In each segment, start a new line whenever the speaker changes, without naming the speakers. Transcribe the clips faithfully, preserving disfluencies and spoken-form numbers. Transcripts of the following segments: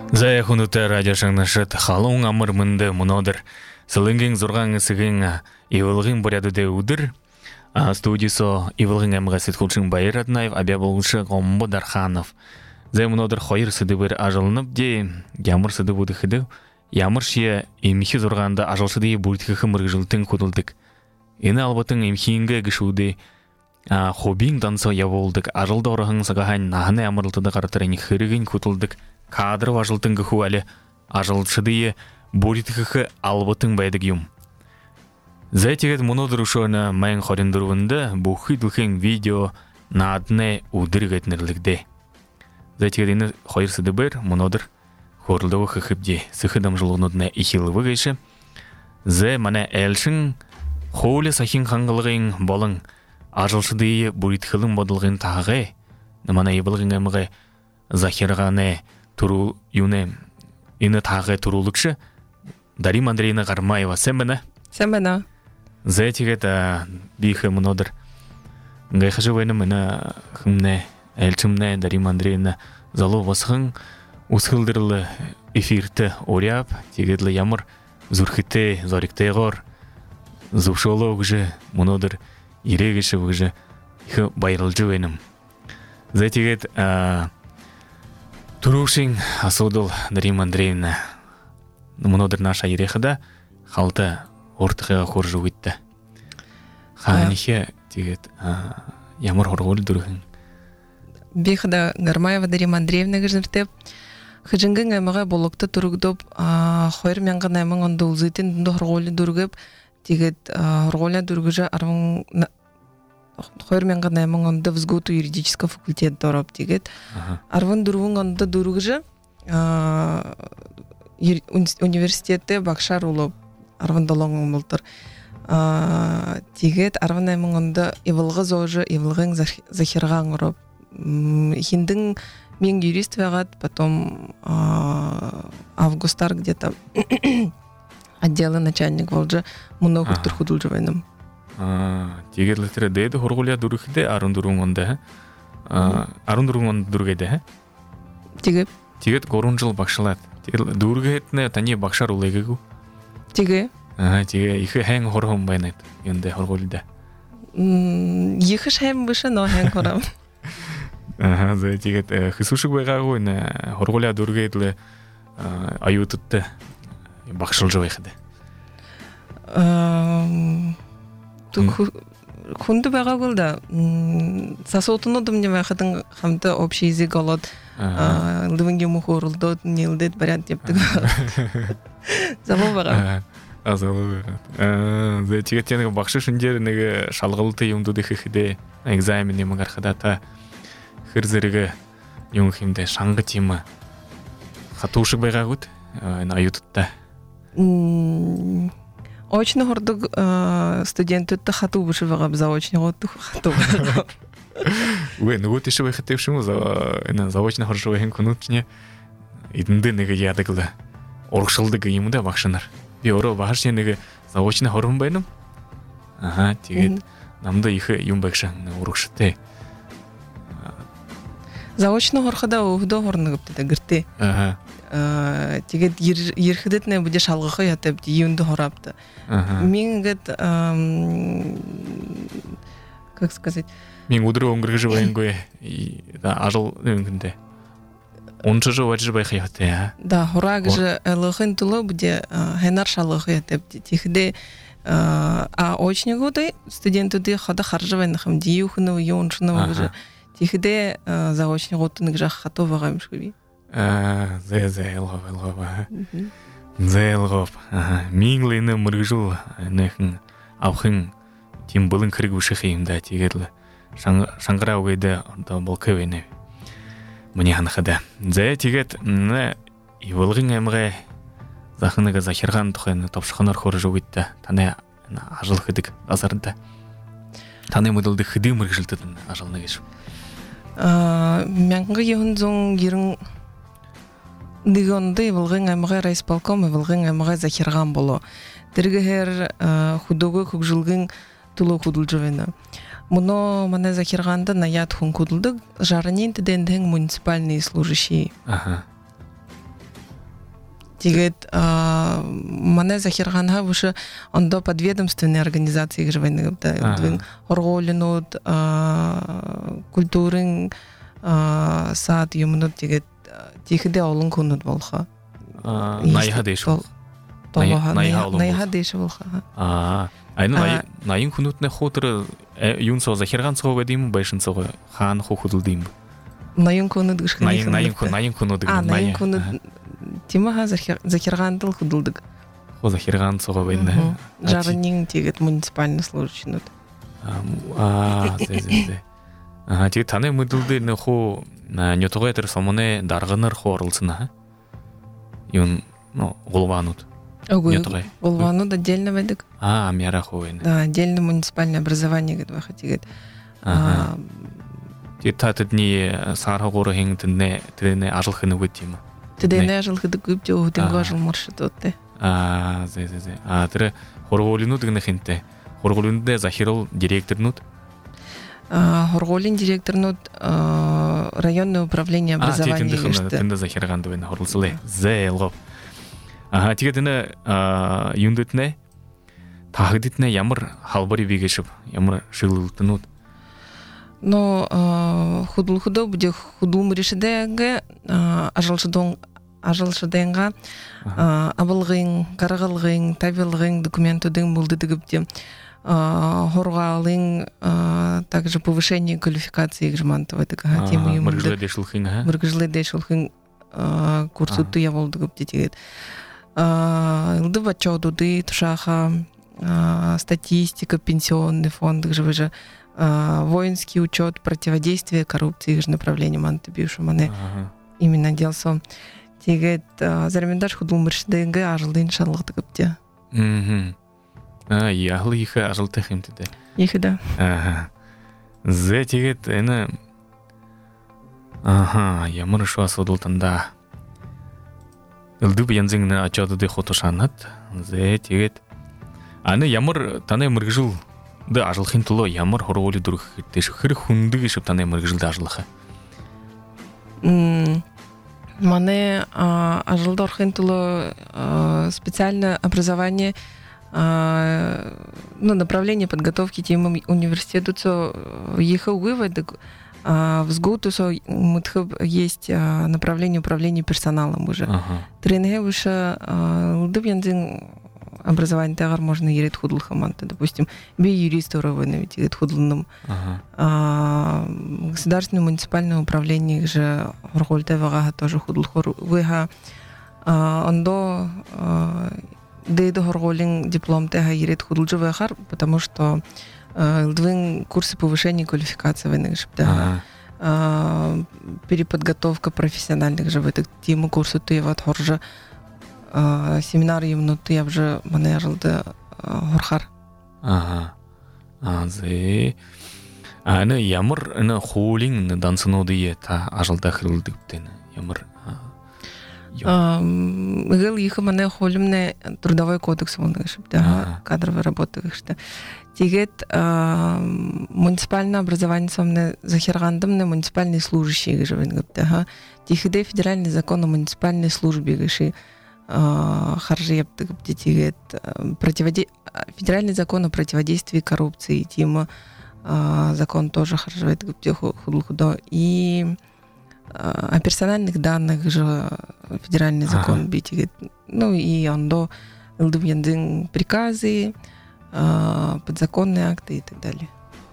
Зая хунута радио шаңнашыт халуң амыр мынды мұнодыр. Сылыңгің зұрған ісігің евылғын боряды удыр. Студисо евылғын әміға сетхулшың Байыр Аднаев, абя болғышы Ғомбы Дарханов. Зай мұнодыр қойыр сыды бір ажылынып де, ямыр сыды бұды қыды. Ямыр шия емхи зұрғанда ажылшыды бұртықы мұрғыжылтың құдылдық. Ені албатын емхиінгі гішуді хобин дансо яволдық. Ажылды орағын сағахан нағыны ямырлтыды қаратырын хырығын құтылдық. Кадры ажылтың ғу әлі ажылшыды бұртықы албатын байдық юм. Зайтегет мұнодыр ұшуына майын қорындыруында бұқы дүлкен видео наадыны удырғетнерлікде. Зайтегет ені қойырсыды бір мұнодыр қорылдығы қықыпде сықыдам жылғынудына ихилығы ғайшы. Зай мана әлшін қолы сахин қаңғылығын болың ажылшыды бұртықылың бодылғын тағы. Намана ебілғын әміғі захирғаны тұру юны ені тағы тұрулықшы. Дарим Андрейна Гармаева, сен бәні?
Сен бәні.
Зайтегет бейхі мұнодыр. Ғайқыжы вайны мәні қымны, әлчімні Дарим Андрейна залу васығын ұсқылдырлы эфирті оряп, тегедлі ямыр зүрхіті, зорикті ғор, зұпшолы өғжі мұнодыр ерегіші өғжі байрылжы вайным. Зайтегет тұрушың асудыл Дарим Андрейна мұнодыр наша ерекіда қалты ортықыға қоржу өтті. Қанихе тегет ямыр орғолы дұрғын.
Бейхіда Гармаева Дарим Андреевна ғыжыртеп, хыжыңғын әміға болықты тұрғдып, қойыр менғын әмін онды ұлзытын дүнді орғолы дұрғып, тегет орғолы дұрғыжы арвың қойыр менғын әмін онды взготу юридическа факультет дұрып, тегет арвын дұрғын онды дұрғыжы университетте бақшар ұлып, арвын долоңын бұлтыр. Тегет арвын әмін онды евылғы зожы, евылғын захирған ұрып. Хиндың мен юрист вағат, потом августар где-то отделы начальник волжы, мұны құқтыр құдылжы вайным.
Тегет літірі дейді, хорғылия дұрықыды арын дұрың онда? Арын дұрың онда дұрғайды?
Тегет?
Тегет қорын жыл бақшылады. Дұрғетіне тәне бақшар олайғы ғу?
Теге?
Теге, екі әң хорғым байнайды, енді хорғылыда.
Екі шәйім бұшы, но әң хорғым.
Тегет, қысушық байға ғойны, хорғылия дұрғетлі аю тұтты бақшыл жы байқыды.
Хунды байға ғылда, сасотыны дұмне байқыдың қамды общий язык олады. Лывынге мұхорылды, нелдет барят дептігі. Забыл бағам.
Азалы бағам. Тегеттенгі бақшы шындерінігі шалғылты емдуді қиқыды экзамен емі қарқыда та қырзірігі емхімді шаңғы темі қатушық байға ғуд, аютытта.
Очны ғырдық студентетті қату бұшы бағам, заочны ғыттық қату бағам.
Уе, ну вот еще вы хотите всему за на заочно хорошо вен конучне идэнды нэгэ ядагла оргшылдыгы ему да бахшанар. Би ороо бахаршне нэгэ заочно хорон байным. Ага, тэгээд намда их юм багшан оргштэй.
Заочно хорхада өвдө хорногып да гэртэ.
Ага.
Э тэгээд ерхэдэтнэ бүдэ шалгахы ятап юунд хорапты. Мен гэт как сказать
Мен удры оңгырғы жывайын көй, ажыл өңгінде. Оншы жы өтжі байқы яты, а?
Да, хорағы жы әліғын тұлы бұде хэнар шалығы яты. Тихіде, а очны ғуды студентуды қада қаржывайны қам дейуқыны, еоншыны ғыжы. Тихіде заочны ғуттыны ғжақ қату вағамыш көбей.
Зай, зай, әлғап, әлғап. Зай, әлғап. Меңлейні мұрғжыл нәхін ауқын тем бұлын кіргі ұшы қиымда тегерлі. Шаңғыра өйді бұл көйіне мұне қанықыды. Зая тегет евылғын әміғі зақыныға захирған тұқайны топшықанар қоры жау етті. Таны ажыл қыдық азарды. Таны мұдылды қыды мұрғылтыдың ажылына кешу.
Мәңгі еуін зоң ерін дегенді евылғын әміғі райсполком евылғын әміғі захирған болу. Діргігер худығы көкжілгін тұлы құдыл жауыны. Мұно мана захирғанда наят хүн кудылдық, жарынен теденден муниципальные служащие.
Ага.
Тигет мане захирганга выше ондо подведомственные организации живые да ролинут культурын сад юмнут тигет тихиде олун кунут болха.
Найха деш.
Найха деш болха.
А айны найын кунут не хотыр юн со захирган со ведим бешин со хан хохудулдим.
Найын кунут гышкын.
Найын найын найын кунут.
А найын кунут Тимаха захиргандыл худулдык.
Хо захирган сого венде.
Жарынин тегет муниципальный служащий.
А, зе зе зе. А ти тане мыдылды не хо на нётогетер самоне даргыныр хорылсына. Юн, ну, голванут.
Нётогай. Голванут отдельно ведик.
А, мяра ховен.
Да, отдельное муниципальное образование гэдва хотигет.
А. Ти татыт не сарха горы хеңтне трене ажылхыны вытима.
Ты не жил когда купил, у тебя жил маршрутте.
А, зе зе зе. А тре хорголинут гне хинте. Хорголинде захирол директорнут.
А хорголин директорнут районное управление образования.
А, ти тинде тинде захирганды вен хорлсыле. Зе елгоп. Ага, тиге тине юндетне тагдитне ямар халбари бигешип, ямар шылылтынут.
Но худул худо буде худул мрешедеге ажалшыдон ажалшыденга абылгын карагалгын табилгын документудын булды дигипте хоргалын также повышение квалификации гжмантова такая тема юм
мыргылдешулхын
мыргылдешулхын курсуту я болду гипте тигет илды бачодуды тушаха статистика пенсионный фонд же же воинский учет противодействия коррупции их же направление манты бившего мане именно делсо тигет заремендаш худул мыршдеге ажылды иншаллах тигипте.
Мм. А яглы их ажылты химтеде.
Их да.
Ага. Зе тигет эне Ага, ямар шо содултанда. Илды бензинне ачады де хотошанат. Зе тигет аны ямар тане мыргжыл да ажылхын туло ямар хорголи дурх теш хыр хунды гишип тане мыргжыл да ажылха.
Мм. Мане ажылды орхын туло специальное образование ну направление подготовки темам университету цо ехал выводок в сгуту со мутхаб есть направление управления персоналом уже. Тренинг уже лдыбензин образование тагар можно ерет худл хаманта, допустим, би юрист уровня ведь ерет худлным. Государственное муниципальное управление же Оргольтевага тоже худл хор выга ондо дейдо Орголин диплом тега ерет худл живехар, потому что лдвин курсы повышения квалификации вынеш, да. Переподготовка профессиональных же в эту тему курсу ты вот хоржа семинар юмнут я вже мене жалда горхар.
Ага. А зе а не ямар не холин не дансыноды е та ажалда хырылды птен ямар
Гыл их мене холимне трудовой кодекс вонеш, да, кадровая работа что. Тигет муниципальное образование сомне захиргандымне муниципальные служащие живен, да. Тихиде федеральный закон о муниципальной службе гыши харжеп тигет противоди федеральный закон о противодействии коррупции тема закон тоже харжет худо и о персональных данных же федеральный закон битигет ну и он до лдубьяндын приказы подзаконные акты и так далее.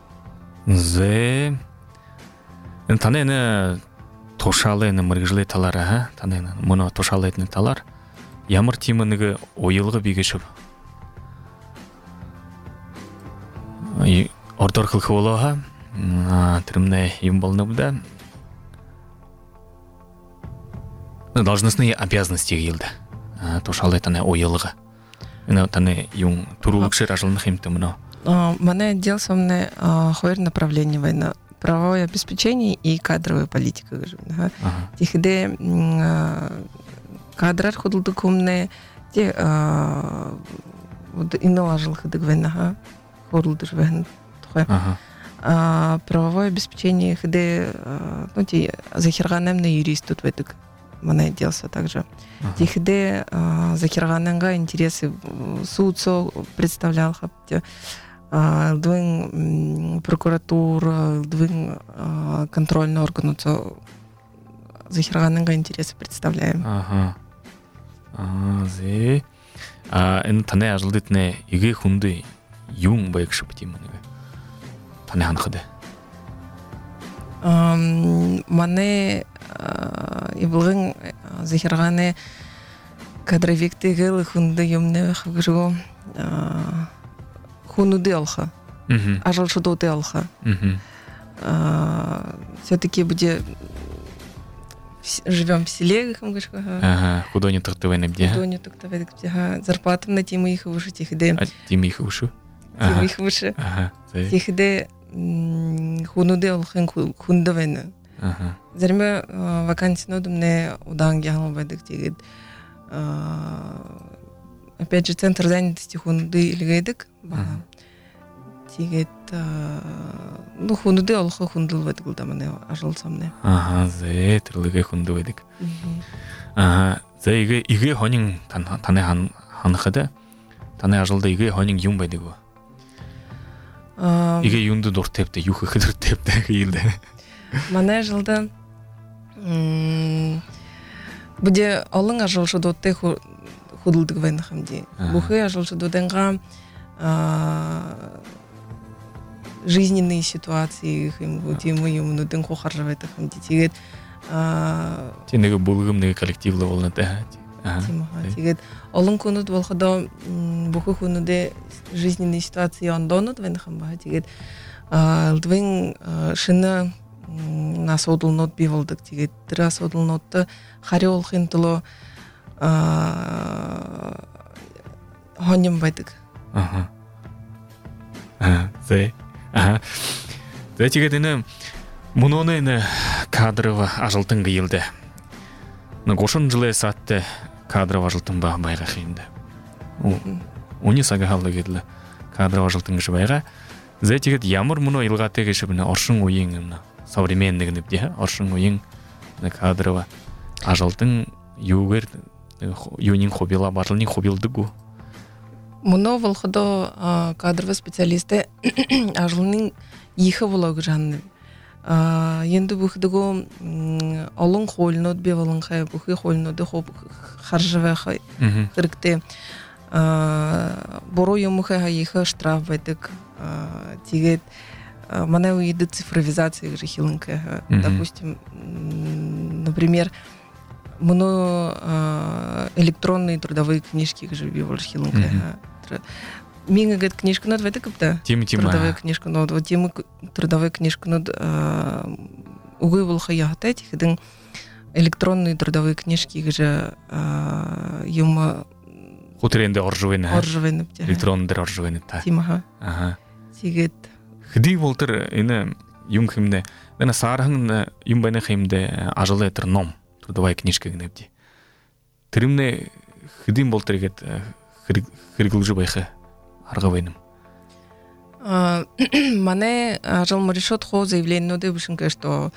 Зе танене тошалene мыргыжлы талара танене моно тошалетне талар ямар тиманыгы ойылғы бигешіп. И ордор қылқы олаға, түрімне ем болны бұда. Должностные обязанности елді. Тошалы тане ойылғы. Тане юн турулықшыр ажылынық емті мұна.
Мане отдел сомне хойр направление война. Правовое обеспечение и кадровая политика. Тихде кадрар худулдукумне те вот иналажил ходыгвена худулдыр вен правовое обеспечение хде ну те захирганемне юрист тут ветик мана делся также. Тихде Захиргананга интересы судцо представлял хапте. Двин прокуратура, двин контрольный орган Захиргананга интересы представляем.
Ага. А, зе. А эн тане ажылдытне иге хунды юң байкшып тимнеге. Тане ханхыды.
Мане ибылгын Захирганы кадровиктеге хунды юмне хагжу хунуды алха. Ажалшыдоты алха. Все-таки bude живем в селе,
ага, худони тактывайны бде.
Худони тактывайны бде. Зарплатам на тимы их выше тихде.
А тимы их выше?
Тимы их выше.
Ага.
Тихде хунуды алхын хундавайны.
Ага.
Зарме вакансия нодумне удан гялом байдык тигет. Опять же центр занятости хунуды илгайдык. Тигет ну хунуды алха хундыл байдык улдамане ажалсамне.
Ага, зе тирлыгай хунды байдык. Ага, зе иге иге хонин тане хан ханхада. Тане ажалда иге хонин юм байдык. Иге юнды дортепте юхы хыдыртепте гилде.
Мана жылда буде алың ажылшы дотты худылдық вайны хамди. Бухы ажылшы дотенға жизненные ситуации темы юмнудың қоқаржавайты хамди. Тегет
тенеге бұлғымнеге коллективлы болны да.
Тегет алың көнуд болғада бухы көнуде жизненные ситуации ондонуд вайны хамба. Тегет лдвин шыны на содул нот бивалдык тигет тыра содул нотты хари олхын тыло хоним байдык.
Ага. Ага, зе. Ага. Зе тигет ины муноны ины кадрова ажылтын гыйылды. На гошын жылы сатты кадрова ажылтын ба байға хейінді. Уни сага халды кетілі кадрова ажылтын гышы байға. Зе тигет ямыр муно илғаты гышы біні оршын ойын современный где оршын ойын кадрова ажалтын югер юнин хобила барлын хобилдыгу.
Муно волходо кадровый специалисты ажлының ихы влог жанны. Енді бұхдыгу алың холнод бевалың хай бұхы холноды хоп харжывай хай хырыкты. Боро юмухай ихы штраф байдык тигет. Мана уйдет цифровизация хилынка. Допустим, например, мно электронные трудовые книжки живи хилынка. Минга говорит книжка над вайты капта.
Тима тима.
Трудовая книжка над вот тима трудовая книжка над угой был хаята этих один электронные трудовые книжки же юма.
Хутренде оржвейна.
Оржвейна.
Электронный оржвейна та.
Тима.
Ага.
Тигет.
Хди волтер ины юм химде. Дана сархын юм байна химде ажалы этер ном. Трудовая книжка гнебди. Тримне хдим волтер гет хригылжы байха аргавайным.
Мане ажал решет хо заявление ноды бушинка, что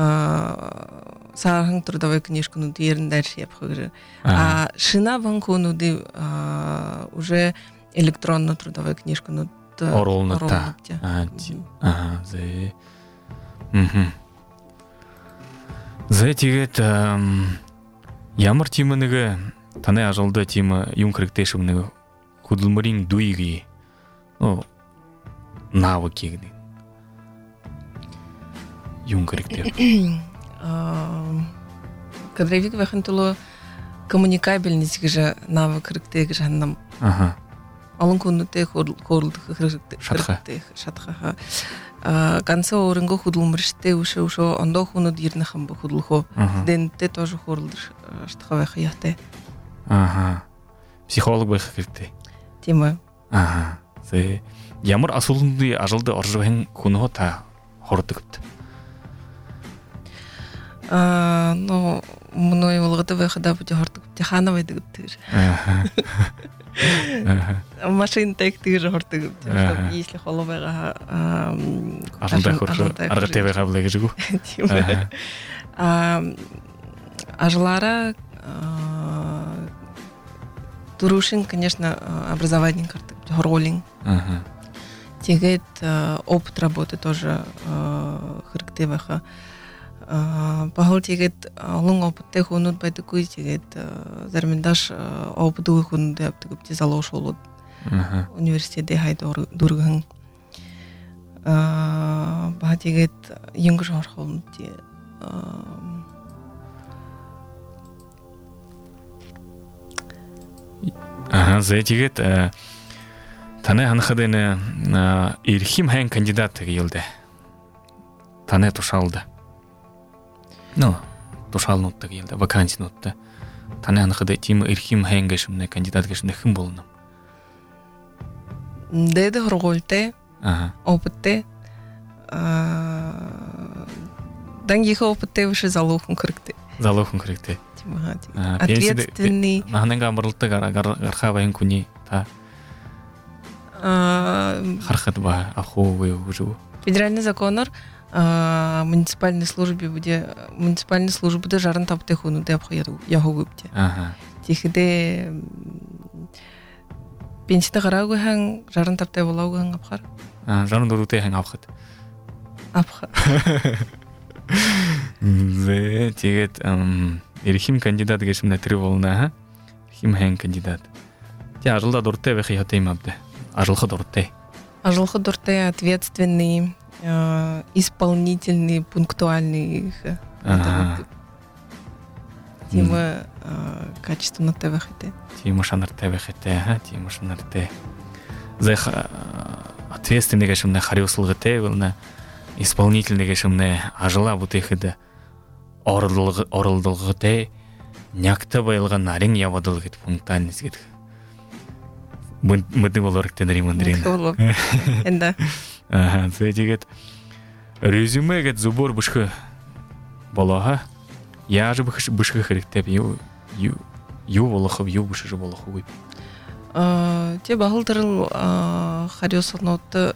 сархын трудовая книжка нуды ерн дальше я похожу. А шина ванку нуды уже электронная трудовая книжка нуды
оролны та. Ага, зе. Мхм. Зе тигет ямар тиманыгы таны ажалды тима юм кіріктешімнігі худылмырин дуиги о навыки гни юм кіріктер.
Кадровик вахантылы коммуникабельность же навык кіріктегі жанным.
Ага.
Алын күнді қорылды қырықты шатқаға. Канца орынғы худылмырышты ұшы ұшы онда құны дирны қамбы худылғы. Денті тоже қорылды шатқавай қияқты.
Ага. Психолог байқы кірді.
Темі.
Ага. Ямар асылынды ажылды оржығын күні та хорды күпті?
Ну, мұны олғыды байқыда бұды хорды күпті. Ханы байды күпті. Машин тектиги жортугуп. Если холобайга
ажылдай хоржу аргатебайга булай жигу.
ажлара Турушин, конечно, образование карты, хоролинг.
Ага.
Тегет опыт работы тоже характерных. Пахал тегет лунг опыт тех унут байды куй тегет зармендаш опыт дуй хунды аптыгып те залош олуд. Университетте хайд дурган. Ба тегет юнгыш орхолун те.
Ага, за тегет таны анхадыны ирхим хэн кандидат тегелде. Таны тушалды. Ну, тушалнут тегелде, вакансинутты. Таны анхады тим ирхим хэн гешимне кандидат гешимне хым болуным.
Деды хорголте,
Ага.
опытте. Дангиха опытте выше залухун кырыкты.
Залухун кырыкты.
Ответственный.
Наханга мырлты гарха вайн куни та. Хархат ба аховый уже.
Федеральный законор муниципальной службе буде муниципальной службе буде жарын тапты хуну деп қояды яхугупте.
Ага.
Тихде пенсияда қарауы хан жарын тапты болауы хан апхар.
А, жарын дуруте хан апхат.
Апхар.
Зе тегет ирхим кандидат гешимне три волна, ха? Хим хан кандидат. Те ажылда дурте вехи хатейм абде. Ажылха дурте.
Ажылха дурте ответственный, исполнительный, пунктуальный.
Ага.
Тима качественно тевехите.
Тима шанар тевехите, ха? Тима шанар те. Зе ответственный гешимне хариуслығы те, вилна исполнительный гешимне ажыла бутехиде. Орылдылғы те, някта байлыға нарин явадылғы пунктуальность гет. Мыды боларық тенрим андрин.
Мыды болу. Энда.
Ага, сөйтегет. Резюме гет зубор бушқы болаға. Яжы бушқы хіріктеп, ю болақып, ю бушқы болақы өйп.
Те бағылдырыл хариосылнотты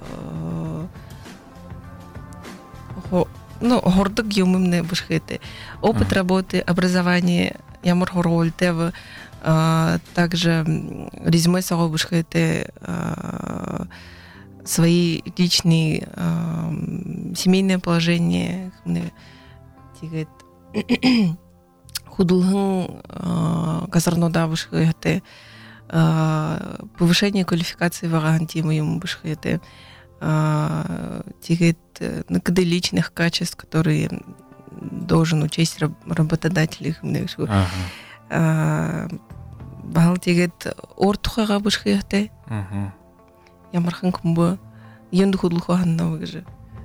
ну, гордык юмымны бушхеты. Опыт работы, образование, ямар хороль тевы, также резюме саго бушхеты, свои личные семейное положение, тигет худулгын казарнода бушхеты, повышение квалификации ваган тимы ему бушхеты. Тигет накады личных качеств, которые должен учесть работодатель. Бал тигет ортухага бушхеты. Ямархан кумбу янду худлуху ханна выжи.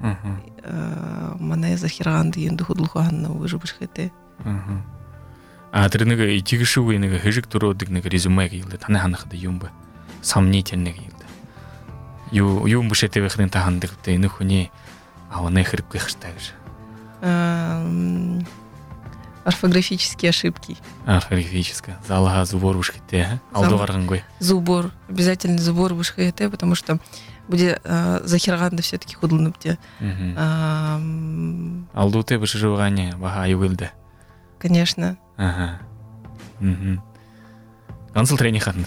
Мана захиранды янду худлуху ханна выжи бушхеты.
А тренага и тигшуга инага хижик туродик нага резюме гилде. Таны ханахада юмба сомнительный гилде. Ю юм бушете вехрен тахандык те нухуни аваны хрип кыхштагж.
Орфографические ошибки.
Орфографическая. Залага зубор бушкете, алду варгангой.
Зубор, обязательно зубор бушкете, потому что будет захирганда все-таки худлнупте.
Алду те бушжугане вага югылды.
Конечно.
Ага. Мм. Консул тренинг хатнет.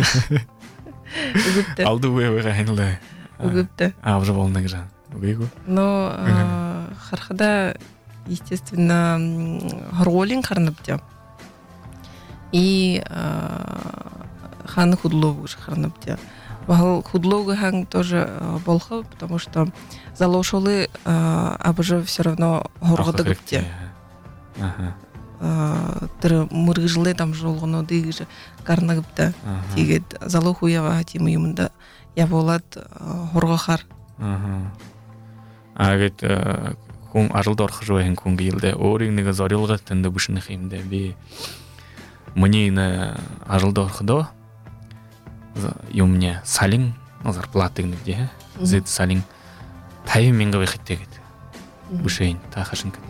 Алду вы гайнлы.
Угупта.
А уже волны гжан. Угигу.
Но хархада, естественно, роллинг харнапте. И хан худлову харнапте. Вал худлову хан тоже болха, потому что залошолы абже все равно городогупте.
Ага.
Тыр мургыжлы там жолгоно дыгыжы карнагыпта тигет залоху ява тимы юмда я болат хоргахар.
Ага. А гет кун ажылдар хжуэн кун гилде оринга зарилга тенде бушны химде би мне ажылдар хдо юмне салин зарплаты где зет салин тайминга вехтегет бушейн тахашинка.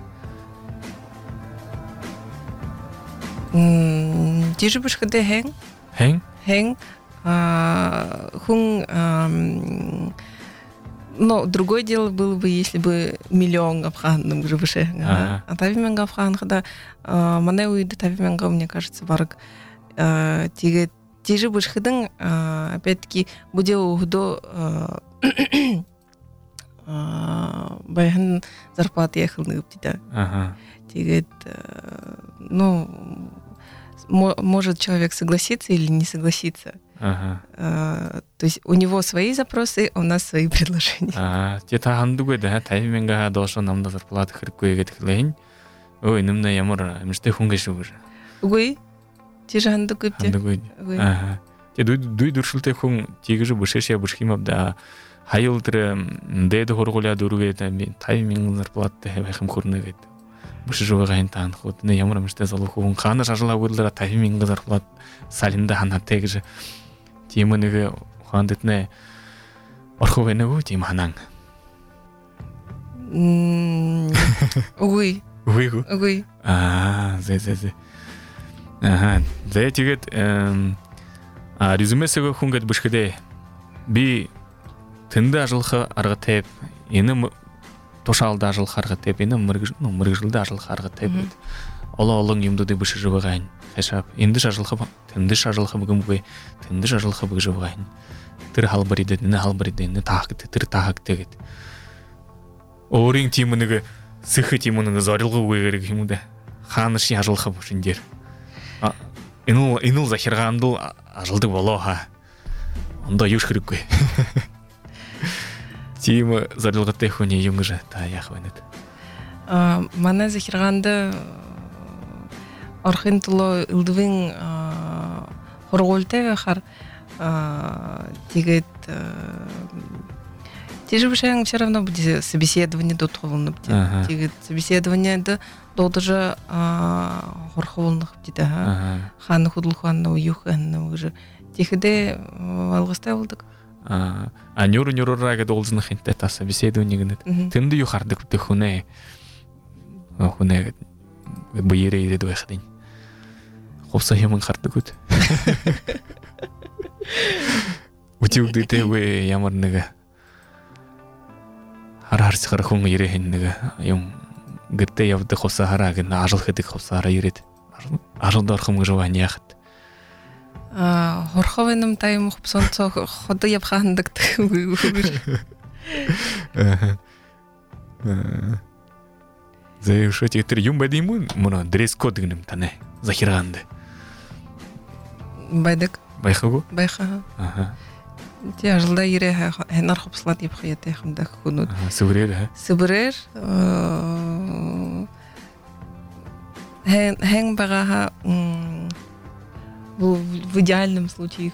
Тиже бушкаде хэнг.
Хэнг?
Хэнг. Хун Но другое дело было бы, если бы миллион гапханным же выше. А тавимен гапхан, когда мане уйды тавимен га, мне кажется, барык тиге тиже бышхыдың, опять-таки, буде угдо баян зарплаты ехалны птита. Тиге, ну, может человек согласиться или не согласиться. Ага. А, то есть у него свои запросы, а у нас свои предложения.
А, те та хандугой да, тайминга должен нам да зарплата хрикуе гетклейн. Ой, нымна ямар, миште хунгеш уже.
Угой. Те же хандугой те.
Хандугой. Ага. Те дуй дуй дуршулте хун тигеже бушеше бушхимап да. Хайылтыры дэд хоргуля дуруге тайминг зарплата хем хурнегет. Бушежуга гайн таан хот не ямар миште залухун хана шажла гурлара тайминг зарплата салинда хана тегже. Тимонеге хандетне орховенегу тим ханан.
Уй.
Уй.
Уй.
А, зе зе зе. Ага, зе тигет эм а резюмесеге хунгет бушхеде би тында жылха аргатеп эне тошалда жыл харгатеп эне мыргы ну мыргылда жыл харгатеп. Ола олон юмду де бушежуга гайн. Хешап инде шажылха тында шажылха бүгүмгө тында шажылха бүгүжү гайн. Тир халбариде не халбариде не таакты тир таакты гет. Орин тимунуга сыхы тимунуга зарылгы керек юмда. Ханыш яжылха бушиндер. А инул инул захиргандыл ажылды болоха. Онда юш кереккө. Тима зарылгы техуне юмжа та яхвенет.
А мана захирганды Архентуло илдвин хорголте хар тигет тиже бушаң все равно будет собеседование дотхолны тигет собеседование да додже хорхолных птита хан худлханны уюханны уже тихде алгыстай болдук.
А нюру нюрурага должны хинте та собеседование гнет. Тенди юхардык техуне. Хуне быйре иде дуэхдин. Хопса яман хартыгут. Утюгды тэвэ ямар нэгэ. Харарс хархун ирэхэн нэгэ. Юм гэтэ явды хопса хараг н ажил хэдэг хопса хара ирэд. Ажил дорхым гжван яхт.
А хорховэным тайм хопсонцо ходы явхандык тэ. Зэ шоти тэр юм бэдимун мона дресс-код гэнэм тане захирганды. Байдык.
Байхагу?
Байха.
Ага.
Те ажылда ире хэнар хопслат яп хаяты хэмдэ хунут.
Сыбырэр, ха?
Сыбырэр. Хэн бага в идеальном случае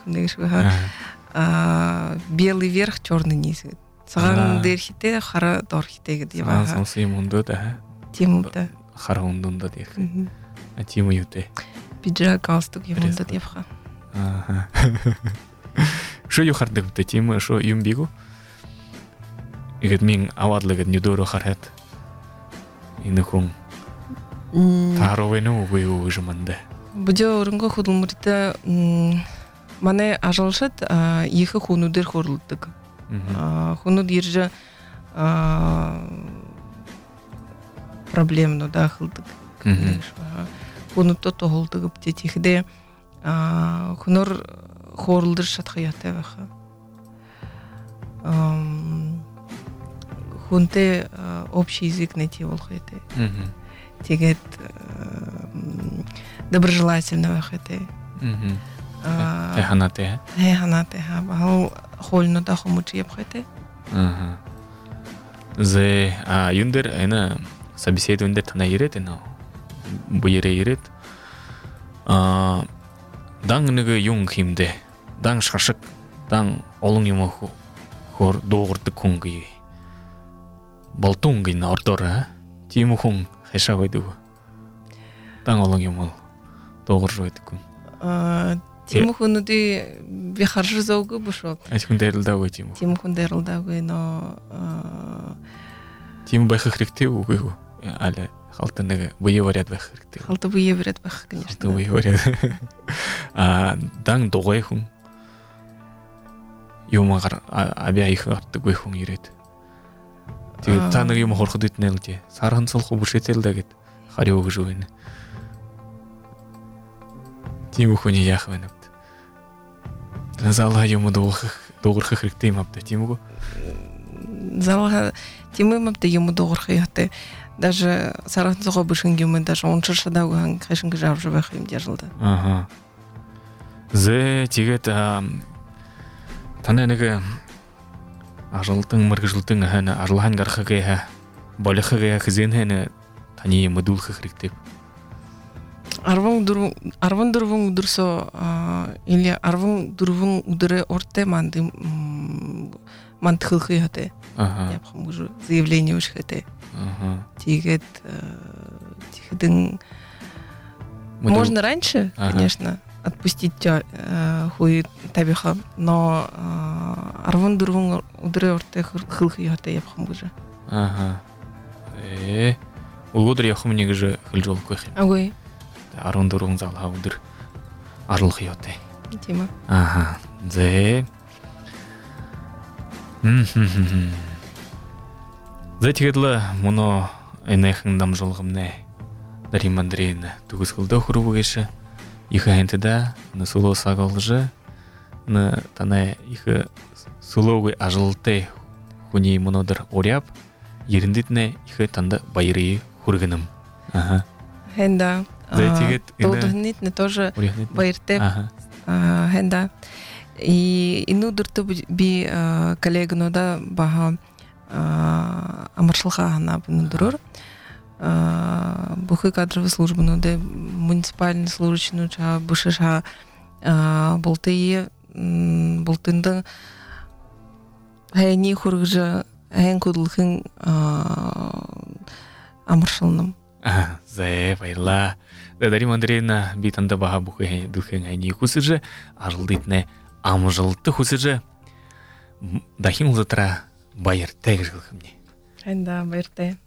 белый верх, черный низ. Саган дэрхите хара дорхите гэдэг юм аа.
Сонс юм ондод аа.
Тийм үү та.
Хара ондод яг. А тийм үү те.
Пиджак галстук юм ондод явха.
Аа. Шо юу хардаг те тийм шо юм бигу. Игет мин авадлага нюдоро харат. Инэхун. Таровэно үгүй үү жиманда.
Будё өрөнгө худалмурта мане ажалшат ихэ хунудэр хорлдог. Хунуд иржа проблемно да хылдык. Хунутто тоголдык птетихде хунор хорлдыр шатхаяты баха. Хунте общий язык найти волхайты. Тегет доброжелательного хайте.
Эханате.
Эханате. Бахал хольно да хомучи ябхайте.
Ага. Зе а юндер ена собеседование тана ирет ена буйре ирет. А даңныгы юң химде. Даң шашык, даң олың юма хор доғырды күнгі. Балтуңғы нардора. Тиму хүн хешавайды. Даң олың юма доғыр жойды күн.
Тиму хүнуди бихаржы заугы бұшок.
Айтқын дәрілдауы Тиму.
Тиму хүн дәрілдауы, но...
Тиму байқы хректе угы. Әлі халтыныгы бұйы варяд байқы хректе.
Халты бұйы варяд байқы, конечно.
Халты бұйы варяд. Даң доғай хүн. Юмағар абия иқы арты гой хүн ерет. Тэгээ та нэг юм хорход итнэ л тий. Сархан цолх бүшэтэл да гэд хариу гэж өгнө. Тийм үхүний яах вэ нүд. Залга юм доогрох доогрох хэрэгтэй юм авда тийм үү?
Залга тийм юм авда юм доогрох яатай. Даже сархан цолх бүшин юм даже унширшдаг хан хашин гэж авж байх юм дяжлаа.
Аха. Зэ тэгээд танай нэг ажлтан мэргэжлтэн хана арлахан гарахгээ болохгээ хэзэн хана таны модулх хэрэгтэй.
арван дөрвөн өдөрсө или арван дөрвөн өдрөө уртэ манд мандхылхы хатэ.
Ага.
Япхам гэж заявление өшхэтэ.
Ага.
Тэгээд тихэдэн можно раньше, конечно, отпустить хуй табиха, но арван дөрвөн өдрөө уртэ хылхы хатэ япхам гэж.
Ага. Э өдөр явах юм нэг гэж хэлж болохгүй юм.
Агой.
арван дөрвөн залхаа өдөр арлах ёотэй.
Тийм үү.
Аха. Зэ. Мм. Зэ тэгээд л мөнөө энэхэн дамжуулгамнэ. Дарим мандрин түгэсгэлдөө хөрвөгөөш их хэнтэдэ нэсулоо сагалж нэ танай их сулоог ажлтай хүний мөнөдөр уряп ерөндөднэ их танда баярыг хүргэнэм. Аха.
Хэнда
Тэгээд
Толдохнитне тоже баяртай. Хэнда. И инудэртэ би коллегнуда баха амаршылха хана бунудурur. Бухы кадровый службануде муниципальный служащий ча бушаша болтые болтында хайни хургжа хэн кудлхын амаршылным.
Зэ баярлаа. Дарим Андрейна би танда баха бүхэ духэн айни хүсэж аралдитнэ амжилттай хүсэж дахин улатраа баяртай гэж хэлэх юм.
Хэнда баяртай.